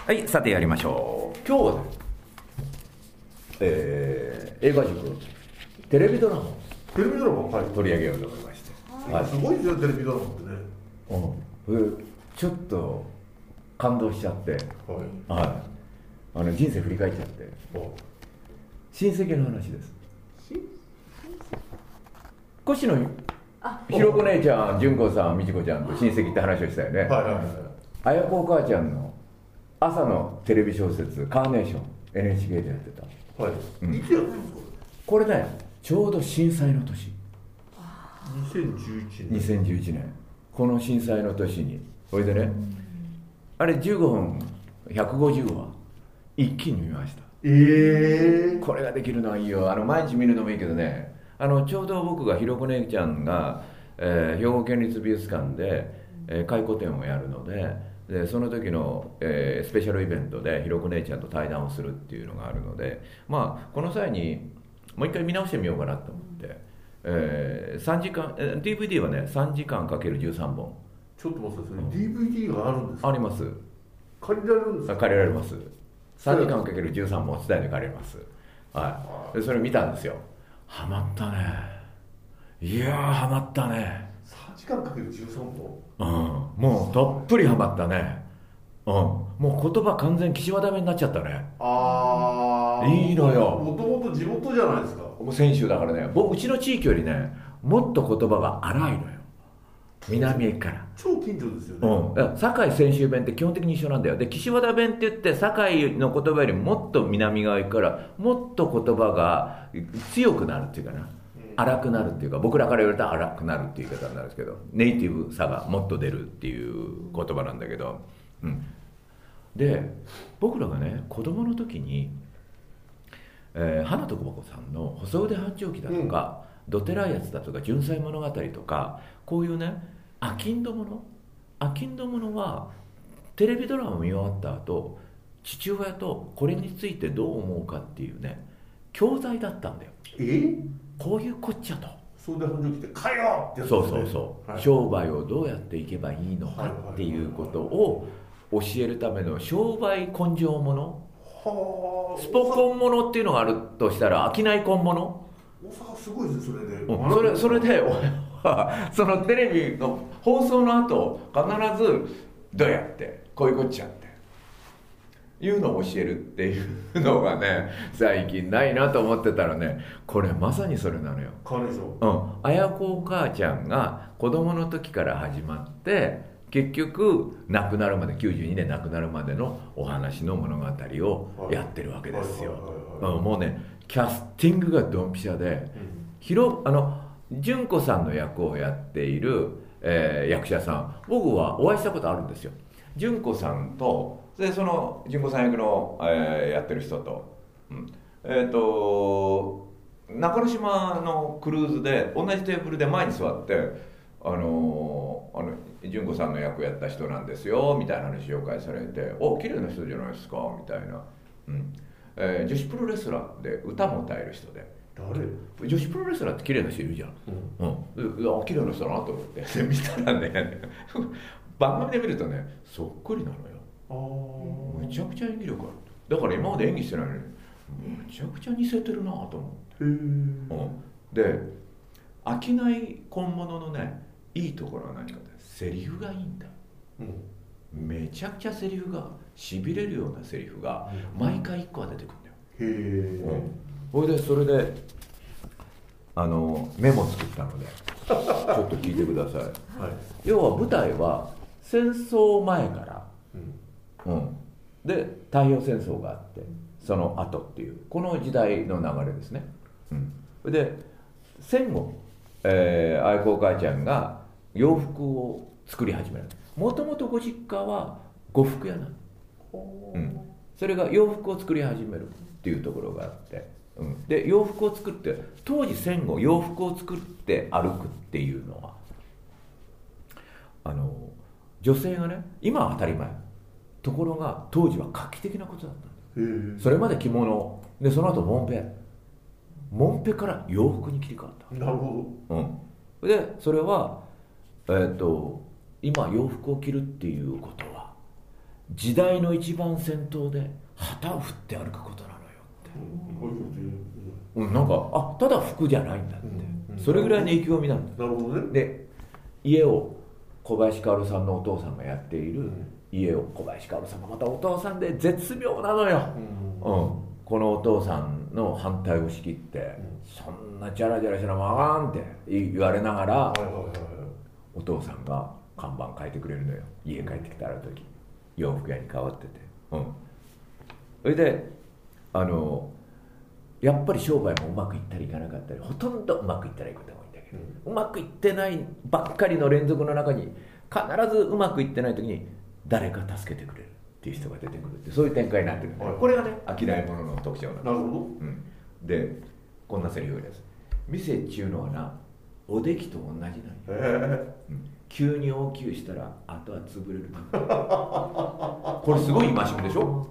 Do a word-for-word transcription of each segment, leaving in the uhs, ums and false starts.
はい、さてやりましょう。今日はね、えー映画塾テレビドラマをテレビドラマ、はい、 取り上げようと思いまして、はい、 すごいですよ、テレビドラマってね。 うん、ちょっと感動しちゃって、 はい、 はい、あの人生振り返っちゃって、親戚の話です。越野ひろ子姉ちゃん、純子さん、美智子ちゃんと親戚って話をしたよね。 はいはいはい。 綾子お母ちゃんの朝のテレビ小説「カーネーション」エヌエイチケー でやってた。 はい、 うん、 いつやってるんですかこれね、ちょうど震災の年、 にせんじゅういちねんにせんじゅういちねん、この震災の年に、それでね、あれじゅうごふんひゃくごじゅうわ一気に見ました。 ええー、 これができるのはいいよ。あの毎日見るのもいいけどね、あのちょうど僕がひろこ姉ちゃんが、えー、兵庫県立美術館で、えー、回顧展をやるので、でその時の、えー、スペシャルイベントでひろこ姉ちゃんと対談をするっていうのがあるので、まあこの際にもう一回見直してみようかなと思って、えー、さんじかん、えー、ディーブイディー はねさんじかんかけるじゅうさんぼん。 ちょっと待ってください、ディーブイディー があるんですか？ あります。 借りられるんですか？ 借りられます。さんじかんかけるじゅうさんぼん伝えで借りれます。はい、でそれ見たんですよ。ハマったね。いやーハマったね。 さんじかんかけるじゅうさんぼん、 うん、もうどっぷりハマったね。うん、もう言葉完全岸和田弁になっちゃったね。 ああ、 いいのよ。 もともと地元じゃないですか。 もう泉州だからね、僕うちの地域よりねもっと言葉が荒いのよ、南駅から。 超近所ですよね。 うん、堺泉州弁って基本的に一緒なんだよ。で岸和田弁って言って堺の言葉よりもっと南側行くからもっと言葉が強くなるっていうかな、荒くなるっていうか、僕らから言われたら荒くなるっていう言い方になるんですけど、ネイティブさがもっと出るっていう言葉なんだけど、うん、で僕らがね子供の時に、えー、花と小箱さんの細腕繁盛記だとか、うん、ドテライアツだとか純菜物語とか、こういうね商人もの商人ものはテレビドラマ見終わった後、父親とこれについてどう思うかっていうね教材だったんだよ。 えこういうこっちゃと、 そうで繁盛記って買えよってやつですね。 そうそうそう、はい、商売をどうやっていけばいいのかっていうことを教えるための商売根性もの、はスポコンものっていうのがあるとしたら商い根もの。 大阪すごいですね、それで、 うん、それそれで俺はそのテレビの放送の後必ずどうやってこういうこっちゃっていうのを教えるっていうのがね最近ないなと思ってたらね、これまさにそれなのよ。 カーネーション、 うん、綾子お母ちゃんが子供の時から始まって結局亡くなるまできゅうじゅうにねん亡くなるまでのお話の物語をやってるわけですよ。もうねキャスティングがドンピシャで、うん、ひろあの純子さんの役をやっている、えー、役者さん、僕はお会いしたことあるんですよ。純子さんとでその純子さん役の、えー、やってる人と、うん、えっ、ー、と中之島のクルーズで同じテーブルで前に座って、あのー、あの純子さんの役やった人なんですよみたいな話紹介されて、お綺麗な人じゃないですかみたいな、うんえー、女子プロレスラーで歌も歌える人で。 誰？ 女子プロレスラーって綺麗な人いるじゃん、うんうん、いや綺麗な人だなと思って見たらね番組で見るとねそっくりなのよ。あめちゃくちゃ演技力ある。だから今まで演技してないのにめちゃくちゃ似せてるなと思って。へ、うん、で商い本物のねいいところは何かってセリフがいいんだ、うん、めちゃくちゃセリフがしびれるようなセリフが毎回いっこは出てくるんだよ。へえ、うんそれでそれであのメモ作ったのでちょっと聞いてください、はい、要は舞台は戦争前から、うんうん、で太平洋戦争があってその後っていうこの時代の流れですね、うん、で戦後、えー、愛子お母ちゃんが洋服を作り始める。もともとご実家は呉服屋なの、うん、それが洋服を作り始めるっていうところがあって、うん、で洋服を作って当時戦後洋服を作って歩くっていうのはあの女性がね今は当たり前ところが当時は画期的なことだったんだ。それまで着物でその後モンペモンペから洋服に切り替わった。 なるほど、うん、でそれは、えー、と今洋服を着るっていうことは時代の一番先頭で旗を振って歩くことなのよって、うん、なんかあただ服じゃないんだって、うん、それぐらいの意気込みなんだ。 なるほどね。 で家を小林薫さんのお父さんがやっている家を小林薫さんがまたお父さんで絶妙なのよ、うんうん、このお父さんの反対を仕切って、うん、そんなジャラジャラしなまがんって言われながら、はいはいはいはい、お父さんが看板変えてくれるのよ。家帰ってきたら時洋服屋に変わってて、うん、それであのやっぱり商売もうまくいったりいかなかったり、ほとんどうまくいったらいいことが多いんだけど、うん、うまくいってないばっかりの連続の中に必ずうまくいってない時に誰か助けてくれるっていう人が出てくるって、そういう展開になってるんだ、はい、これがね商い物の特徴なんです。 なるほど、 うん、でこんなセリフです。店っちゅうのはなおできと同じなんよ、えーうん、急に大きくしたらあとは潰れるこれすごい戒めでしょ、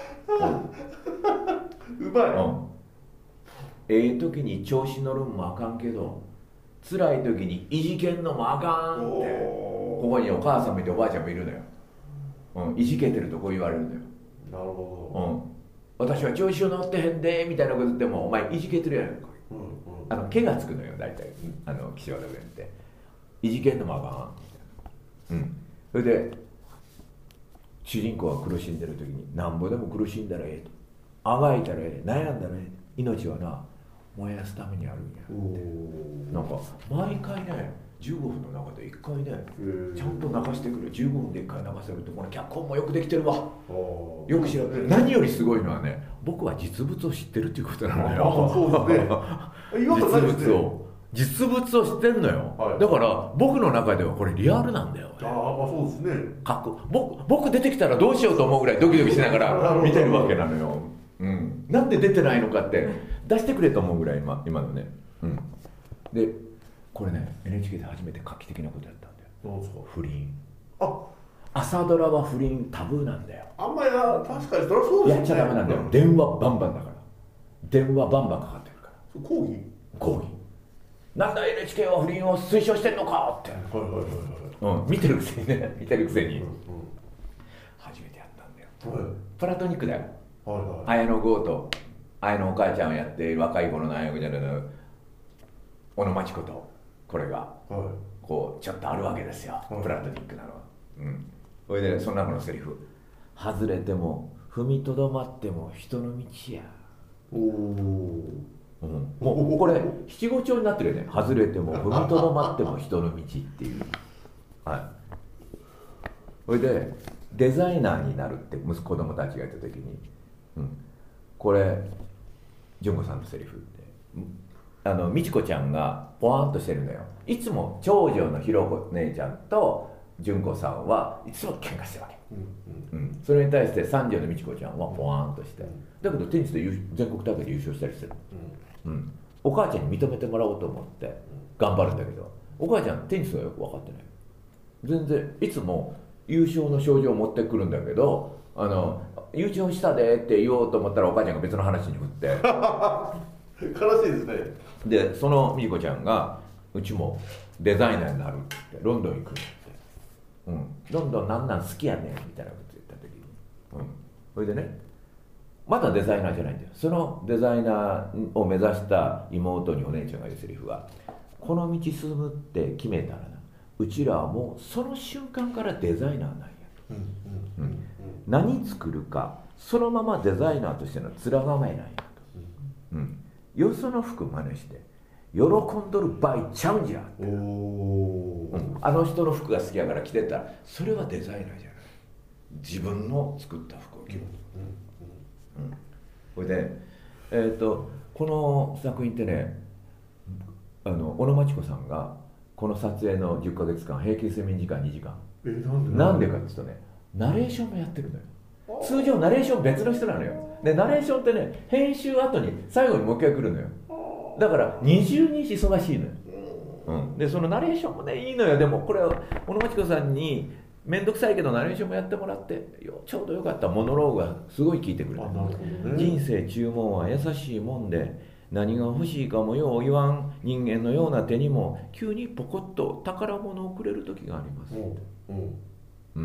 うん、うまい、うん、 ええ時に調子乗るんもあかんけど辛い時にいじけんのもあかんって、ここにお母さんもいておばあちゃんもいるのよ、うん、いじけてるとこう言われるのよ。 なるほど、うん、私は調子を乗ってへんでみたいなこと言ってもお前いじけてるやんか、うんうん、あの毛がつくのよ大体、あの気象の上っていじけんのもあかん、うん、それで主人公が苦しんでる時になんぼでも苦しんだらええと、あがいたらええ、悩んだらええ、命はな燃やすためにあるんやって、なんか毎回ねじゅうごふんの中でいっかいねちゃんと泣かしてくれ、じゅうごふんでいっかい泣かせるって、この脚本もよくできてるわ、よく知らない。何よりすごいのはね、僕は実物を知ってるっていうことなのよ。 そうですね実物を実物を知ってんのよ、はい、だから僕の中ではこれリアルなんだよ。 ああ、まあそうですね。 かっこ 僕, 僕出てきたらどうしようと思うぐらいドキドキしながら見てるわけなのよ、うん、なんで出てないのかって出してくれと思うぐらい 今, 今のね、うん、でこれね エヌエイチケー で初めて画期的なことやったんだよ。 なんですか？ 不倫。 あ、 朝ドラは不倫タブーなんだよ。 あんまりや、確かにそれはそうですね。 やっちゃダメなんだよ、うん、電話バンバンだから電話バンバンかかってるから。 抗議抗議なんだ エヌエイチケー は不倫を推奨してんのかって、はいはいはいはい、うん、見てるくせにね見てるくせに、うんうん、初めてやったんだよ、はい、プラトニックだよ、はいはい、綾野剛と綾野お母ちゃんをやっている若い頃の綾野じゃないの小野真知子とこれが、はい、こうちょっとあるわけですよ、はい、プラトニックなのは、うん、それでその中のセリフ、外れても踏みとどまっても人の道や。おお、うん、もうこれ七五調になってるよね。外れても踏みとどまっても人の道っていう、はい、それでデザイナーになるって息子供たちが言った時に、うん、これ純子さんのセリフってあの美智子ちゃんがポワンとしてるのよ。いつも長女のひろ子姉ちゃんと純子さんはいつも喧嘩してるわけ、うんうんうん、それに対して三女の美智子ちゃんはポワンとして、だけどテニスで全国大会で優勝したりしてる、うんうん、お母ちゃんに認めてもらおうと思って頑張るんだけど、お母ちゃんテニスはよく分かってない。全然いつも優勝の賞状を持ってくるんだけど、あの優勝したでって言おうと思ったらお母ちゃんが別の話に振って悲しいですね。 でその美智子ちゃんがうちもデザイナーになるってロンドンに行くって、うん、ロンドンなんなん好きやねんみたいなこと言った時に、うん、それでねまだデザイナーじゃないんだよ。そのデザイナーを目指した妹にお姉ちゃんが言うセリフは、この道進むって決めたらな、うちらはもうその瞬間からデザイナーなんやと、うんうんうん、何作るかそのままデザイナーとしての面構えなんやと、うん、よその服真似して喜んどる場合ちゃうんじゃって、お、うん、あの人の服が好きやから着てたらそれはデザイナーじゃない、自分の作った服を着る、うんうんうん、これで、えーと、この作品ってね、あの小野真知子さんがこの撮影のじゅっかげつかん平均睡眠時間にじかん、えなんでなんでかっていうとね、ナレーションもやってるのよ。通常ナレーション別の人なのよ。でナレーションってね編集後に最後にもう一回来るのよ。だから二重に忙しいのよ、うん、でそのナレーションもねいいのよ。でもこれは小野真知子さんに面倒くさいけどナレーションもやってもらってよちょうどよかった。モノローグがすごい効いてくる、ね、人生注文は優しいもんで何が欲しいかもよう言わん人間のような手にも急にポコッと宝物をくれる時があります、うんうん、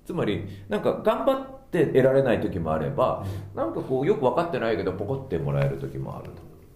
つまりなんか頑張って得られない時もあれば、なんかこうよく分かってないけどポコってもらえる時もあると、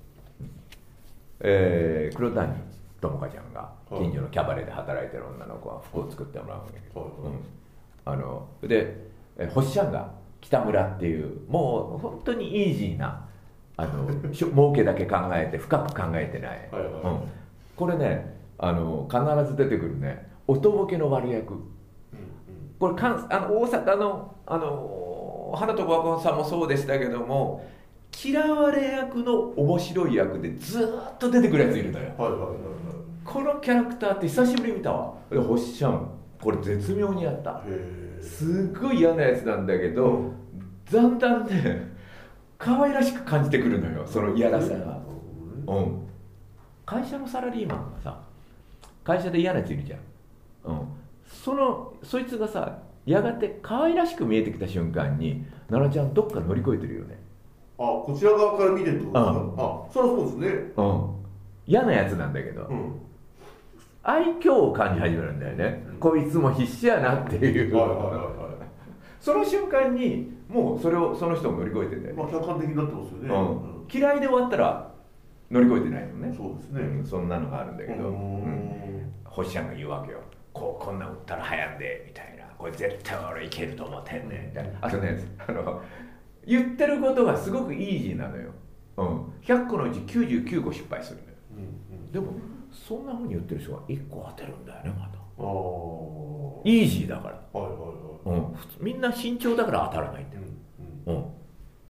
えー、黒谷友香ちゃんが近所のキャバレーで働いてる女の子は服を作ってもらうんだけど、うん、あので星ちゃんが北村っていうもう本当にイージーなあの儲けだけ考えて深く考えてない、はいはい、うん、これねあの必ず出てくるねおとぼけの悪役、うんうん、これかんあの大阪のあの花と小赤さんもそうでしたけども、嫌われ役の面白い役でずっと出てくるやついるのよ、はいはいはいはい、このキャラクターって久しぶりに見たわ。で星ちゃんこれ絶妙にやった。すっごい嫌なやつなんだけど、うん、だんだんね可愛らしく感じてくるのよ、その嫌らしさが、うん、会社のサラリーマンがさ、会社で嫌なやついるじゃん、うん、そのそいつがさやがて可愛らしく見えてきた瞬間に奈々ちゃんどっか乗り越えてるよね。 あ、こちら側から見てるってことですか、うん、あ、そりゃそうですね、 うん、嫌なやつなんだけど、うん、愛嬌を感じ始めるんだよね、うん、こいつも必死やなっていう、はいはいはいはい、その瞬間にもうそれをその人も乗り越えてんだよね、 まあ、客観的になってますよね、 うんうん、嫌いで終わったら乗り越えてないのね。 そうですね、 うん、そんなのがあるんだけど、うん、星ちゃんが言うわけよ、こうこんなん売ったら流行んでみたいな、これ絶対俺いけると思ってんねんみたいな、あとねあの言ってることがすごくイージーなのよ、うん、ひゃっこのうちきゅうじゅうきゅうこ失敗するのよ、うんうん、でもそんなふうに言ってる人がいっこ当てるんだよね、また。あイージーだから、はいはいはい、うん、みんな慎重だから当たらないんだよ、うんうん、